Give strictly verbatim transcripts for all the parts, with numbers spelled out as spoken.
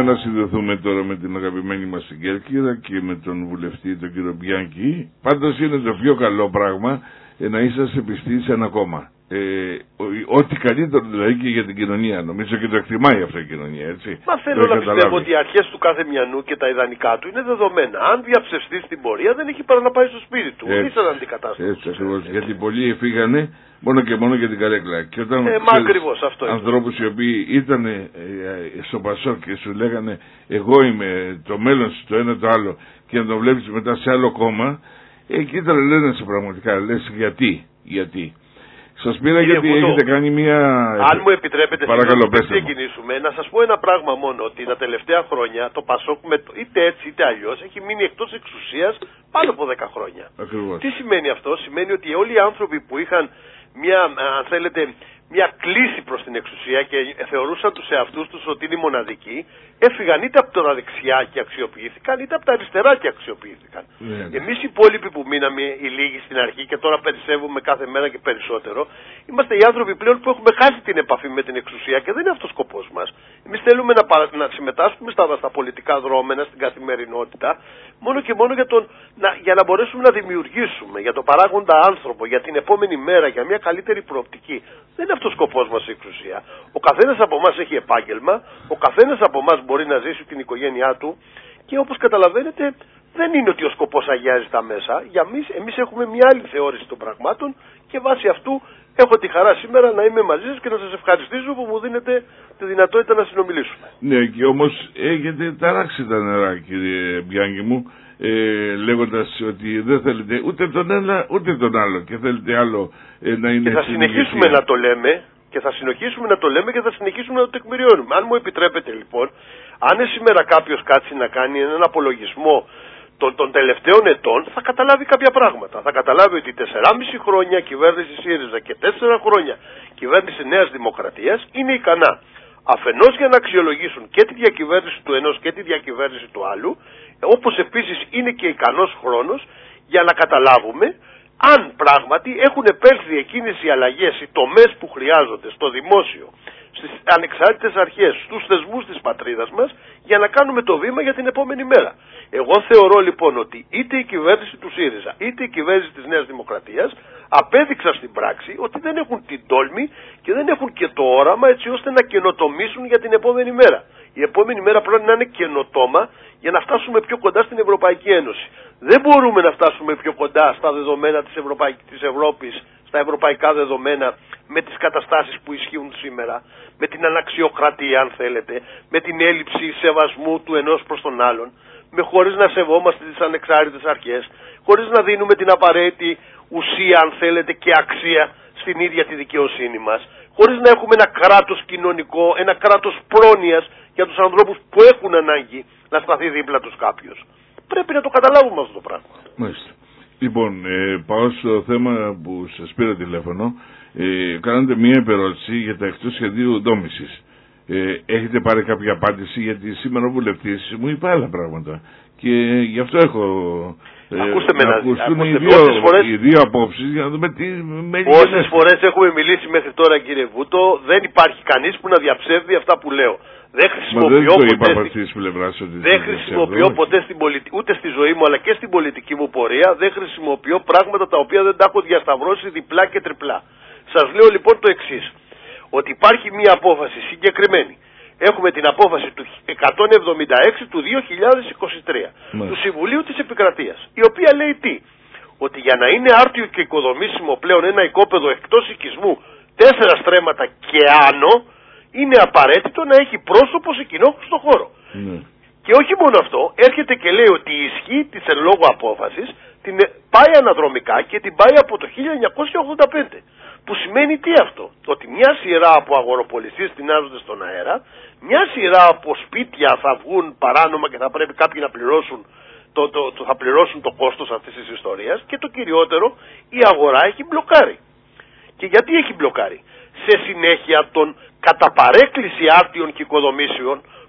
θέλαμε να συνδεθούμε τώρα με την αγαπημένη μας την Κέρκυρα και με τον βουλευτή τον κύριο Μπιάνκη. Πάντως είναι το πιο καλό πράγμα ε, να είσαστε πιστοί σε ένα κόμμα. Ε, ό,τι καλύτερο δηλαδή και για την κοινωνία. Νομίζω και το εκτιμάει αυτή η κοινωνία, έτσι. Μα θέλω να πιστεύω ότι οι αρχές του κάθε μιανού και τα ιδανικά του είναι δεδομένα. Αν διαψευστεί στην πορεία δεν έχει παρά να πάει στο σπίτι του. Δεν σαν αντικατάσταση. Έτσι ακριβώς. Γιατί πολλοί φύγανε μόνο και μόνο για την καρέκλα. Και όταν ε, μα ακριβώς αυτό είναι. Ανθρώπους οι οποίοι ήταν ε, ε, στο Πασόκ και σου λέγανε εγώ είμαι το μέλλον σου, το ένα το άλλο, και να το βλέπεις μετά σε άλλο κόμμα, εκεί ήταν λένε σε πραγματικά, λες γιατί, γιατί. Σας πήρα Κύριε γιατί Βούτο, έχετε κάνει μια... Αν μου επιτρέπετε, παρακαλώ, πριν ξεκινήσουμε, να σας πω ένα πράγμα μόνο, ότι τα τελευταία χρόνια το Πασόκ, με, είτε έτσι είτε αλλιώς, έχει μείνει εκτός εξουσίας πάνω από δέκα χρόνια. Ακριβώς. Τι σημαίνει αυτό? Σημαίνει ότι όλοι οι άνθρωποι που είχαν μια, αν θέλετε, μια κλίση προς την εξουσία και θεωρούσαν τους εαυτούς τους ότι είναι μοναδικοί, έφυγαν είτε από τα δεξιά και αξιοποιήθηκαν, είτε από τα αριστερά και αξιοποιήθηκαν. Ναι, ναι. Εμείς οι υπόλοιποι που μείναμε οι λίγοι στην αρχή και τώρα περισσεύουμε κάθε μέρα και περισσότερο, είμαστε οι άνθρωποι πλέον που έχουμε χάσει την επαφή με την εξουσία και δεν είναι αυτός ο σκοπός μας. Εμείς θέλουμε να, παρα... να συμμετάσχουμε στα... στα πολιτικά δρόμενα, στην καθημερινότητα, μόνο και μόνο για, τον... να... για να μπορέσουμε να δημιουργήσουμε για τον παράγοντα άνθρωπο, για την επόμενη μέρα, για μια καλύτερη προοπτική. Δεν είναι αυτός ο σκοπός μας η εξουσία. Ο καθένας από εμάς έχει επάγγελμα, ο καθένας από εμάς μπορεί να ζήσει την οικογένειά του και όπως καταλαβαίνετε δεν είναι ότι ο σκοπός αγιάζει τα μέσα. Για εμείς, εμείς έχουμε μια άλλη θεώρηση των πραγμάτων και βάσει αυτού έχω τη χαρά σήμερα να είμαι μαζί σας και να σας ευχαριστήσω που μου δίνετε τη δυνατότητα να συνομιλήσουμε. Ναι, και όμως έχετε ταράξει τα νερά, κύριε Μπιάνκη μου, ε, λέγοντας ότι δεν θέλετε ούτε τον ένα ούτε τον άλλο και θέλετε άλλο ε, να είναι. Και θα συνεχίσουμε να το λέμε και θα συνεχίσουμε να το λέμε και θα συνεχίσουμε να το τεκμηριώνουμε. Αν μου επιτρέπετε λοιπόν, αν σήμερα κάποιος κάτσει να κάνει έναν απολογισμό των, των τελευταίων ετών, θα καταλάβει κάποια πράγματα. Θα καταλάβει ότι τεσσεράμισι χρόνια κυβέρνηση ΣΥΡΙΖΑ και τέσσερα χρόνια κυβέρνηση Νέας Δημοκρατίας είναι ικανά αφενός για να αξιολογήσουν και τη διακυβέρνηση του ενός και τη διακυβέρνηση του άλλου, όπως επίσης είναι και ικανός χρόνος για να καταλάβουμε αν πράγματι έχουν επέλθει εκείνες οι αλλαγές, οι τομές που χρειάζονται στο δημόσιο, στις ανεξάρτητες αρχές, στους θεσμούς της πατρίδας μας, για να κάνουμε το βήμα για την επόμενη μέρα. Εγώ θεωρώ λοιπόν ότι είτε η κυβέρνηση του ΣΥΡΙΖΑ είτε η κυβέρνηση της Νέας Δημοκρατίας απέδειξαν στην πράξη ότι δεν έχουν την τόλμη και δεν έχουν και το όραμα έτσι ώστε να καινοτομήσουν για την επόμενη μέρα. Η επόμενη μέρα πρέπει να είναι καινοτόμα για να φτάσουμε πιο κοντά στην Ευρωπαϊκή Ένωση. Δεν μπορούμε να φτάσουμε πιο κοντά στα δεδομένα της, Ευρωπαϊ... της Ευρώπης, στα ευρωπαϊκά δεδομένα, με τις καταστάσεις που ισχύουν σήμερα, με την αναξιοκρατία αν θέλετε, με την έλλειψη σεβασμού του ενός προς τον άλλον, με χωρίς να σεβόμαστε τις ανεξάρτητες αρχές, χωρίς να δίνουμε την απαραίτητη ουσία αν θέλετε και αξία στην ίδια τη δικαιοσύνη μας, χωρίς να έχουμε ένα κράτος κοινωνικό, ένα κράτος πρόνοιας για τους ανθρώπους που έχουν ανάγκη να σταθεί δίπλα τους κάποιος. Πρέπει να το καταλάβουμε αυτό το πράγμα. Μάλιστα. Λοιπόν, ε, πάω στο θέμα που σας πήρα τηλέφωνο. Ε, κάνατε μία επερώτηση για τα εκτός σχεδίου δόμησης. Ε, έχετε πάρει κάποια απάντηση? Γιατί σήμερα ο βουλευτής μου είπε άλλα πράγματα. Και γι' αυτό έχω... Ε, ακούστε με να ακουστούν ακούστε, οι, δύο, φορές, οι δύο απόψεις για να δούμε τι μένει. Πόσες φορές έχουμε μιλήσει μέχρι τώρα, κύριε Βούτο, δεν υπάρχει κανείς που να διαψεύδει αυτά που λέω. Δεν χρησιμοποιώ, δεν ποτέ, στη... πλευράς, ότι δεν χρησιμοποιώ ποτέ στην πολιτι... ούτε στη ζωή μου αλλά και στην πολιτική μου πορεία, δεν χρησιμοποιώ πράγματα τα οποία δεν τα έχω διασταυρώσει διπλά και τριπλά. Σας λέω λοιπόν το εξής, ότι υπάρχει μια απόφαση συγκεκριμένη. Έχουμε την απόφαση του εκατόν εβδομήντα έξι του δύο χιλιάδες είκοσι τρία ναι. του Συμβουλίου της Επικρατείας, η οποία λέει τι? Ότι για να είναι άρτιο και οικοδομήσιμο πλέον ένα οικόπεδο εκτός οικισμού τέσσερα στρέμματα και άνω, είναι απαραίτητο να έχει πρόσωπο σε κοινόχρηστο χώρο. Ναι. Και όχι μόνο αυτό, έρχεται και λέει ότι η ισχύ της εν λόγω απόφασης την πάει αναδρομικά και την πάει από το χίλια εννιακόσια ογδόντα πέντε. Που σημαίνει τι αυτό? Ότι μια σειρά από αγοροπολισίες τεινάζονται στον αέρα, μια σειρά από σπίτια θα βγουν παράνομα και θα πρέπει κάποιοι να πληρώσουν το, το, το, θα πληρώσουν το κόστος αυτής της ιστορίας, και το κυριότερο, η αγορά έχει μπλοκάρει. Και γιατί έχει μπλοκάρει? Σε συνέχεια των κατά παρέκκληση άρτιων και οικοδομήσεων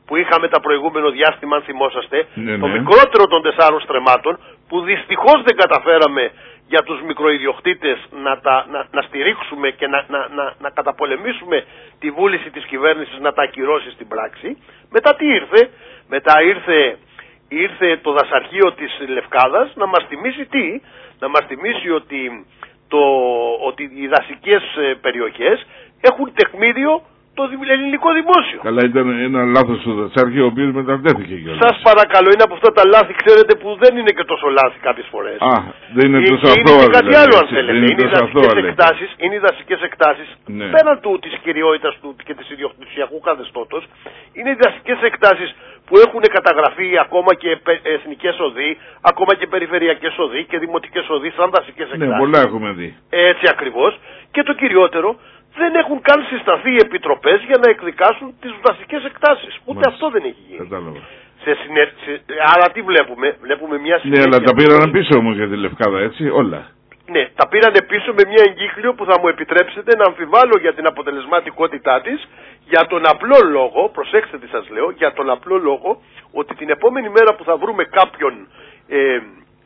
που είχαμε τα προηγούμενο διάστημα, αν θυμόσαστε, ναι, το ναι. μικρότερο των τεσσάρων στρεμμάτων, που δυστυχώς δεν καταφέραμε για τους μικροϊδιοκτήτες να, τα, να, να στηρίξουμε και να, να, να, να καταπολεμήσουμε τη βούληση της κυβέρνησης να τα ακυρώσει στην πράξη. Μετά τι ήρθε? Μετά ήρθε, ήρθε το δασαρχείο της Λευκάδας να μας θυμίσει τι? Να μας θυμίσει ότι, το, ότι οι δασικές περιοχές έχουν τεκμήριο το ελληνικό δημόσιο. Καλά, ήταν ένα λάθος του δασάρχη, ο οποίος μετατέθηκε κιόλας. Σας παρακαλώ, είναι από αυτά τα λάθη, ξέρετε, που δεν είναι και τόσο λάθη κάποιες φορές. Α, δεν είναι τόσο αθώα. αθώα. Είναι και κάτι δηλαδή, άλλο, αν έτσι, θέλετε. είναι, Είναι, είναι, οι δασικές αθώα, εκτάσεις, είναι οι δασικές εκτάσεις, ναι. πέραν του της κυριότητας του και της ιδιοκτησιακού καθεστώτος, είναι οι δασικές εκτάσεις που έχουν καταγραφεί ακόμα και εθνικές οδοί, ακόμα και περιφερειακές οδοί και δημοτικές οδοί σαν δασικές εκτάσεις. Ναι, πολλά έχουμε δει. Έτσι ακριβώς. Και το κυριότερο, δεν έχουν καν συσταθεί επιτροπές για να εκδικάσουν τις δασικές εκτάσεις. Ούτε Μάλιστα. Αυτό δεν έχει γίνει. Κατάλαβα. Σε συνε... σε... Άρα τι βλέπουμε? Βλέπουμε μια συνέχεια. Ναι, αλλά τα πήραν πίσω όμως για τη Λευκάδα, έτσι, όλα. Ναι, τα πήραν πίσω με μια εγκύκλιο που θα μου επιτρέψετε να αμφιβάλλω για την αποτελεσματικότητά της, για τον απλό λόγο, προσέξτε τι σας λέω, για τον απλό λόγο ότι την επόμενη μέρα που θα βρούμε κάποιον ε, ε,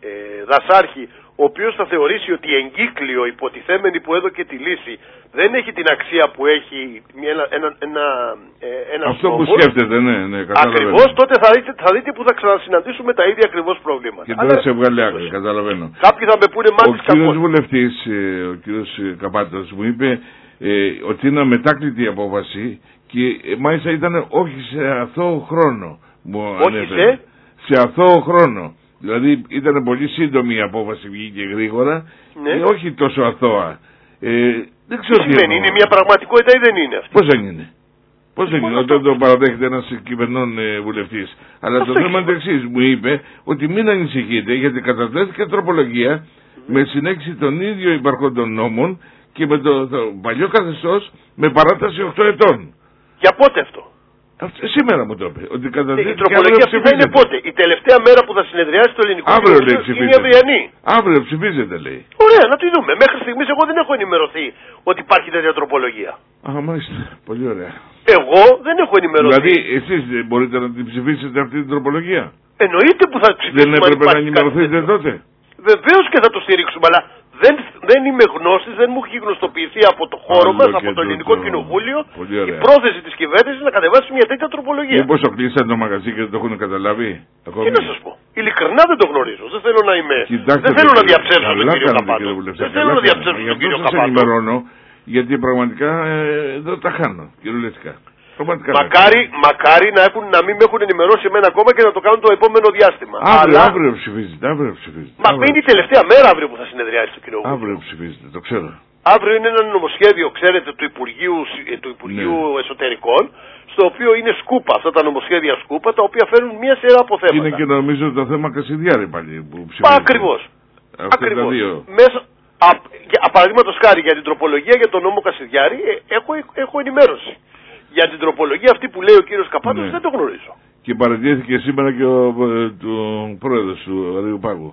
δασάρχη, ο οποίος θα θεωρήσει ότι εγκύκλιο υποτιθέμενη που έδωκε τη λύση δεν έχει την αξία που έχει ένα, ένα, ένα, ένα αυτό στόχος, που σκέφτεται, ναι, ναι, καταλαβαίνω. Ακριβώς, τότε θα δείτε, θα δείτε που θα ξανασυναντήσουμε τα ίδια ακριβώς προβλήματα. Και τώρα σε βγάλει άκρη, καταλαβαίνω. Κάποιοι θα με πούνε μάτις κακός. Ο κύριος βουλευτής, ο κύριος Καπάτος, μου είπε ε, ότι είναι αμετάκλητη η απόφαση και ε, μάλιστα ήταν όχι σε αθώο χρόνο. Όχι σε? Σε αθώο χρόνο. Δηλαδή ήταν πολύ σύντομη η απόφαση, βγήκε γρήγορα, ναι. Και όχι τόσο αθώα. Ε, δεν ξέρω τι σημαίνει, είναι μια πραγματικότητα ή δεν είναι αυτή? Πώς δεν είναι? Πώς δεν είναι, όταν το παραδέχεται ένας κυβερνών ε, βουλευτής. Αλλά το θέμα είναι το εξής, μου είπε ότι μην ανησυχείτε γιατί κατατέθηκε τροπολογία mm. με συνέχιση των ίδιων υπαρχόντων νόμων και με το, το παλιό καθεστώς με παράταση οκτώ ετών. Για πότε αυτό? Αυτό, σήμερα μου το είπε. Ότι η τροπολογία αυτή θα είναι πότε? Η τελευταία μέρα που θα συνεδριάσει το ελληνικό κοινοβούλιο είναι η αυριανή. Αύριο ψηφίζεται, λέει. Ωραία, να τη δούμε. Μέχρι στιγμής εγώ δεν έχω ενημερωθεί ότι υπάρχει τέτοια τροπολογία. Α, μάλιστα. Πολύ ωραία. Εγώ δεν έχω ενημερωθεί. Δηλαδή, εσείς μπορείτε να την ψηφίσετε αυτή την τροπολογία? Εννοείται που θα ψηφίσουμε. Δεν έπρεπε να ενημερωθείτε τότε? Βεβαίως και θα το στηρίξουμε, αλλά δεν, δεν είμαι γνώστης, δεν μου έχει γνωστοποιηθεί από το χώρο μας, από το Ελληνικό το... Κοινοβούλιο, η πρόθεση της κυβέρνησης να κατεβάσει μια τέτοια τροπολογία. Μήπως το κλείσαν το μαγαζί και δεν το έχουν καταλάβει? Τι να σας πω. Ειλικρινά δεν το γνωρίζω. Δεν θέλω να είμαι. Κοιτάξτε, δεν θέλω να διαψεύσω τον κύριο κάνετε, Καπάτο. Δεν θέλω να διαψεύσω τον κύριο Καπάτο. Σας ενημερώνω, γιατί πραγματικά ε, δεν τα χάνω, κυριολεκτικά. Μακάρι, μακάρι να, έχουν, να μην με έχουν ενημερώσει εμένα ακόμα και να το κάνουν το επόμενο διάστημα. Αύριο, Αλλά... αύριο ψηφίζετε, αύριο ψηφίζετε. Μα αύριο. Είναι η τελευταία μέρα αύριο που θα συνεδριάσει το κοινοβούλιο. Αύριο ψηφίζετε, το ξέρω. Αύριο είναι ένα νομοσχέδιο, ξέρετε, του Υπουργείου, του Υπουργείου ναι. Εσωτερικών, στο οποίο είναι σκούπα, αυτά τα νομοσχέδια σκούπα, τα οποία φέρνουν μια σειρά από θέματα. Είναι και νομίζω το θέμα Κασιδιάρη πάλι που ψηφίζετε. Ακριβώς. Ακριβώς. Μέσα, α, α, παραδείγματος χάρη για την τροπολογία για τον νόμο Κασιδιάρη, ε, έχω, έχω ενημέρωση. Για την τροπολογία αυτή που λέει ο κύριος Καπάτος ναι. δεν το γνωρίζω. Και παραιτήθηκε σήμερα και ο, ε, το πρόεδρος του Αριουπάγου.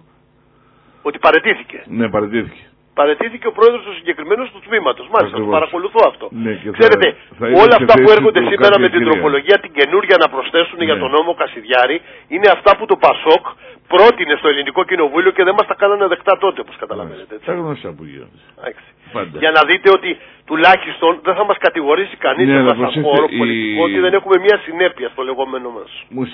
Ότι παραιτήθηκε. Ναι, παραιτήθηκε. Παραιτήθηκε ο πρόεδρος του συγκεκριμένου του τμήματος. Μάλιστα, το παρακολουθώ αυτό. Ναι, ξέρετε, θα, θα όλα αυτά που έρχονται σήμερα με την κυρία. τροπολογία, την καινούρια να προσθέσουν ναι. για τον νόμο Κασιδιάρη, είναι αυτά που το Πασόκ πρότεινε στο Ελληνικό Κοινοβούλιο και δεν μας τα κάνανε δεκτά τότε, όπως καταλαβαίνετε. Τα γνωστά που γίνονται. Για να δείτε ότι τουλάχιστον δεν θα μας κατηγορήσει κανείς ναι, σε έναν χώρο η... πολιτικό ότι δεν έχουμε μια συνέπεια στο λεγόμενό μας.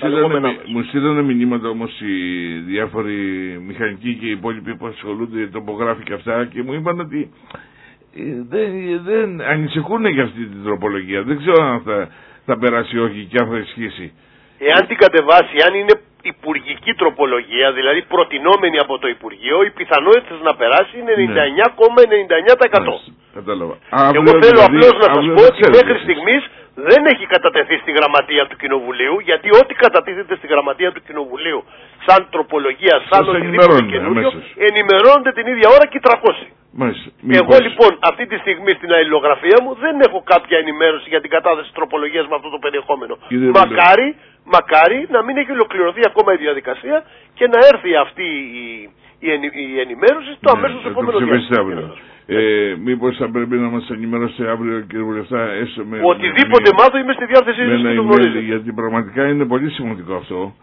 Μου στείλανε μηνύματα όμως οι διάφοροι μηχανικοί και οι υπόλοιποι που ασχολούνται, τοπογράφοι και αυτά και μου είπαν ότι δεν, δεν ανησυχούν για αυτή την τροπολογία. Δεν ξέρω αν θα, θα περάσει όχι και αν θα ισχύσει. Εάν την κατεβάσει, αν είναι υπουργική τροπολογία, δηλαδή προτινόμενη από το Υπουργείο, οι πιθανότητες να περάσει είναι ενενήντα εννιά κόμμα ενενήντα εννιά τοις εκατό. Κατάλαβα. Εγώ θέλω δηλαδή, απλώς να σας πω ότι μέχρι στιγμής δεν έχει κατατεθεί στη γραμματεία του Κοινοβουλίου, γιατί ό,τι κατατίθεται στη γραμματεία του Κοινοβουλίου σαν τροπολογία, σαν οτιδήποτε καινούριο, ενημερώνονται την ίδια ώρα και οι τριακόσιοι. Μάλιστα. Εγώ Μήπως... λοιπόν αυτή τη στιγμή στην αλληλογραφία μου δεν έχω κάποια ενημέρωση για την κατάθεση τροπολογίας με αυτό το περιεχόμενο. Μακάρι, μακάρι να μην έχει ολοκληρωθεί ακόμα η διαδικασία και να έρθει αυτή η, η, η ενημέρωση στο ναι, αμέσως επόμενο διάστημα. Ε, μήπως θα πρέπει να μας ενημερώσει αύριο, κύριε Βουλευτά, έστω με... Οτιδήποτε με, μάθω είμαι στη διάθεσή σας και το γνωρίζω. Γιατί πραγματικά είναι πολύ σημαντικό αυτό.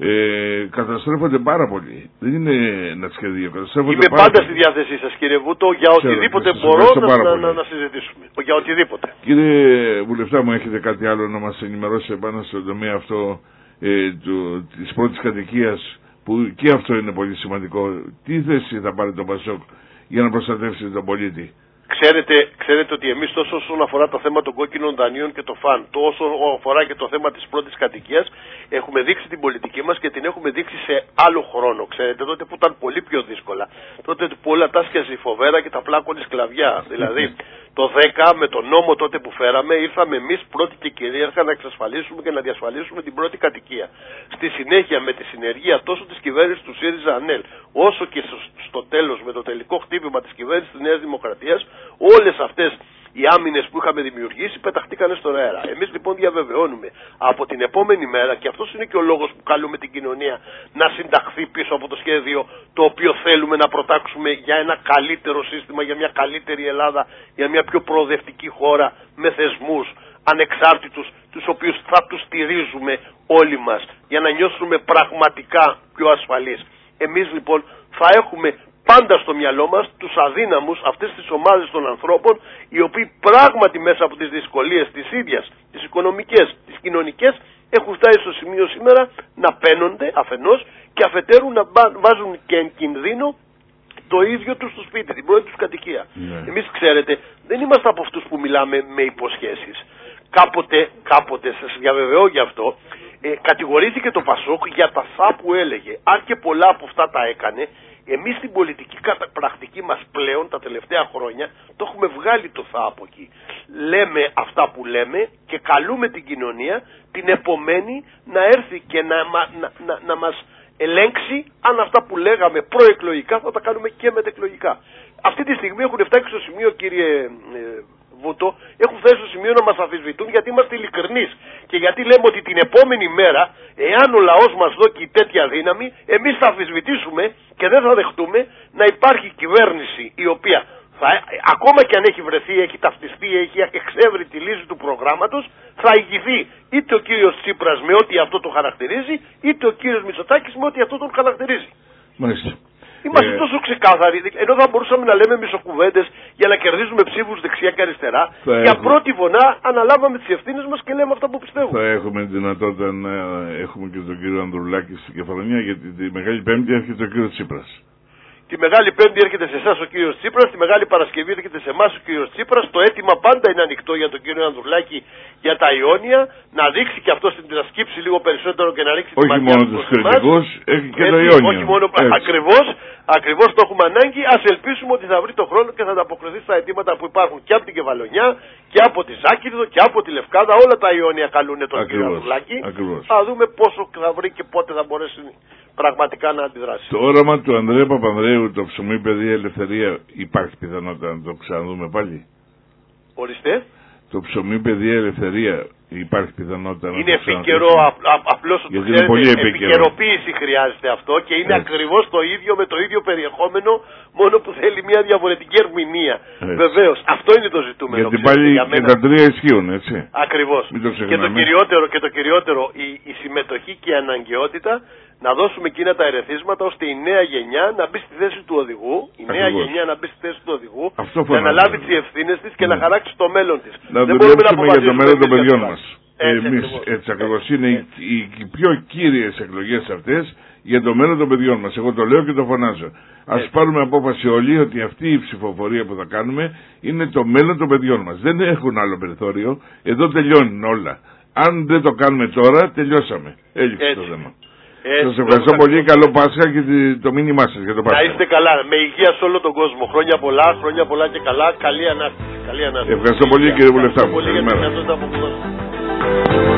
Ε, καταστρέφονται πάρα πολύ. Δεν είναι ένα σχέδιο. Καταστρέφονται Είμαι πάρα πάντα πολύ. στη διάθεσή σας, κύριε Βούτο, για οτιδήποτε Ξέρω, μπορώ να, να, να, να συζητήσουμε. Για οτιδήποτε. Κύριε Βουλευτά, μου έχετε κάτι άλλο να μας ενημερώσει επάνω στον τομέα αυτό ε, του, της πρώτης κατοικίας, που και αυτό είναι πολύ σημαντικό. Τι θέση θα πάρει το Πασόκ για να προστατεύσει τον πολίτη? Ξέρετε, ξέρετε ότι εμείς τόσο όσον αφορά το θέμα των κόκκινων δανείων και το φαν, τόσο αφορά και το θέμα της πρώτης κατοικίας, έχουμε δείξει την πολιτική μας και την έχουμε δείξει σε άλλο χρόνο. Ξέρετε, τότε που ήταν πολύ πιο δύσκολα. Τότε που όλα τάσκιαζε η φοβέρα και τα πλάκωνε σκλαβιά. Δηλαδή, το δέκα με τον νόμο τότε που φέραμε, ήρθαμε εμείς πρώτοι και κυρίαρχα να εξασφαλίσουμε και να διασφαλίσουμε την πρώτη κατοικία. Στη συνέχεια, με τη συνεργεία τόσο της κυβέρνησης του ΣΥΡΙΖΑ ΑΝΕΛ, όσο και στο τέλος με το τελικό χτύπημα της κυβέρνησης της Νέας Δημοκρατίας, όλες αυτές οι άμυνες που είχαμε δημιουργήσει πεταχτήκανε στον αέρα. Εμείς λοιπόν διαβεβαιώνουμε από την επόμενη μέρα, και αυτός είναι και ο λόγος που καλούμε την κοινωνία να συνταχθεί πίσω από το σχέδιο το οποίο θέλουμε να προτάξουμε για ένα καλύτερο σύστημα, για μια καλύτερη Ελλάδα, για μια πιο προοδευτική χώρα με θεσμούς ανεξάρτητους, τους οποίους θα τους στηρίζουμε όλοι μας για να νιώσουμε πραγματικά πιο ασφαλείς. Εμείς λοιπόν θα έχουμε πάντα στο μυαλό μας τους αδύναμους, αυτές τις ομάδες των ανθρώπων, οι οποίοι πράγματι μέσα από τις δυσκολίες της ίδιας, τις οικονομικές, τις κοινωνικές, έχουν φτάσει στο σημείο σήμερα να παίνονται αφενός και αφετέρου να βάζουν και εν κινδύνο το ίδιο τους στο σπίτι, την πρώτη τους κατοικία. Ναι. Εμείς ξέρετε, δεν είμαστε από αυτούς που μιλάμε με υποσχέσεις. Κάποτε, κάποτε, σας διαβεβαιώ γι' αυτό, ε, κατηγορήθηκε το Πασόκ για τα θα που έλεγε. Αν και πολλά από αυτά τα έκανε, εμείς στην πολιτική πρακτική μας πλέον τα τελευταία χρόνια το έχουμε βγάλει το θα από εκεί. Λέμε αυτά που λέμε και καλούμε την κοινωνία την επομένη να έρθει και να, να, να, να μας ελέγξει αν αυτά που λέγαμε προεκλογικά θα τα κάνουμε και μετεκλογικά. Αυτή τη στιγμή έχουν φτάσει στο σημείο, κύριε ε, Βούτο, έχουν φτάσει στο σημείο να μας αμφισβητούν γιατί είμαστε ειλικρινείς και γιατί λέμε ότι την επόμενη μέρα, εάν ο λαός μας δώσει τέτοια δύναμη, εμείς θα αμφισβητήσουμε και δεν θα δεχτούμε να υπάρχει κυβέρνηση η οποία θα, ακόμα και αν έχει βρεθεί, έχει ταυτιστεί, έχει εξεύρει τη λύση του προγράμματος, θα ηγηθεί είτε ο κύριος Τσίπρας με ό,τι αυτό το χαρακτηρίζει, είτε ο κύριος Μητσοτάκης με ό,τι αυτό τον χαρακτηρίζει. Μάλιστα. Είμαστε ε... τόσο ξεκάθαροι, ενώ θα μπορούσαμε να λέμε μισοκουβέντες για να κερδίζουμε ψήφους δεξιά και αριστερά. Θα για έχουμε... πρώτη βονά αναλάβαμε τις ευθύνες μας και λέμε αυτά που πιστεύουμε. Θα έχουμε δυνατότητα να έχουμε και τον κύριο Ανδρουλάκη στην Κεφαλονία, γιατί τη Μεγάλη Πέμπτη έρχεται ο κύριος Τσίπρας. Τη Μεγάλη Πέμπτη έρχεται σε εσάς ο κύριος Τσίπρας, τη Μεγάλη Παρασκευή έρχεται σε εμάς ο κύριος Τσίπρας. Το αίτημα πάντα είναι ανοιχτό για τον κύριο Ανδρουλάκη για τα Ιόνια, να δείξει και αυτό στην να λίγο περισσότερο και να ρίξει όχι τη μόνο τους κριτικούς, έχει και το Ιόνιο. Όχι μόνο, ακριβώς, ακριβώς το έχουμε ανάγκη. Ας ελπίσουμε ότι θα βρει το χρόνο και θα ανταποκριθεί στα αιτήματα που υπάρχουν και από την Κεφαλονιά και από τη Ζάκυνθο και από τη Λευκάδα. Όλα τα Ιόνια καλούν τον ακριβώς, κύριο Ανδρουλάκη. Ακριβώς. Θα δούμε πόσο θα βρει και πότε θα μπορέσει πραγματικά να αντιδράσει. Το όραμα του Ανδρέα Παπανδρέου, το ψωμί, παιδεία, ελευθερία, υπάρχει πιθανότητα να το ξαναδούμε πάλι? Ορίστε. Το ψωμί, παιδεία, ελευθερία, υπάρχει πιθανότητα να είναι το ξαναδούμε? Είναι επίκαιρο, απλώς το ξέρετε, επικαιροποίηση χρειάζεται αυτό και είναι έτσι. Ακριβώς το ίδιο με το ίδιο περιεχόμενο, μόνο που θέλει μια διαφορετική ερμηνεία. Βεβαίως, αυτό είναι το ζητούμενο. Γιατί πάλι για και τα τρία ισχύουν, έτσι. Ακριβώς. Το και, το κυριότερο, και το κυριότερο, η, η συμμετοχή και η αναγκαιότητα να δώσουμε εκείνα τα ερεθίσματα ώστε η νέα γενιά να μπει στη θέση του οδηγού, η νέα Ακριβώς. γενιά να μπει στη θέση του οδηγού, να αναλάβει τις ευθύνες της και ναι. να χαράξει το μέλλον της. Να δουλέψουμε για το μέλλον των παιδιών μας. Εμείς έτσι ακριβώς είναι έτσι. Οι, οι πιο κύριες εκλογές αυτές για το μέλλον των παιδιών μας. Εγώ το λέω και το φωνάζω. Ας πάρουμε απόφαση όλοι ότι αυτή η ψηφοφορία που θα κάνουμε είναι το μέλλον των παιδιών μας. Δεν έχουν άλλο περιθώριο. Εδώ τελειώνουν όλα. Αν δεν το κάνουμε τώρα, τελειώσαμε. Έλειξε το θέμα. Έτσι, σας ευχαριστώ πολύ, καλό Πάσχα και το μήνυμά σας για το Πάσχα. Να είστε καλά, με υγεία σε όλο τον κόσμο. Χρόνια πολλά, χρόνια πολλά και καλά. Καλή ανάστηση. Καλή ανάστηση. Ευχαριστώ πολύ κύριε Βουλευτά. Ευχαριστώ πολύ για την δυνατότητα που μου δώσατε.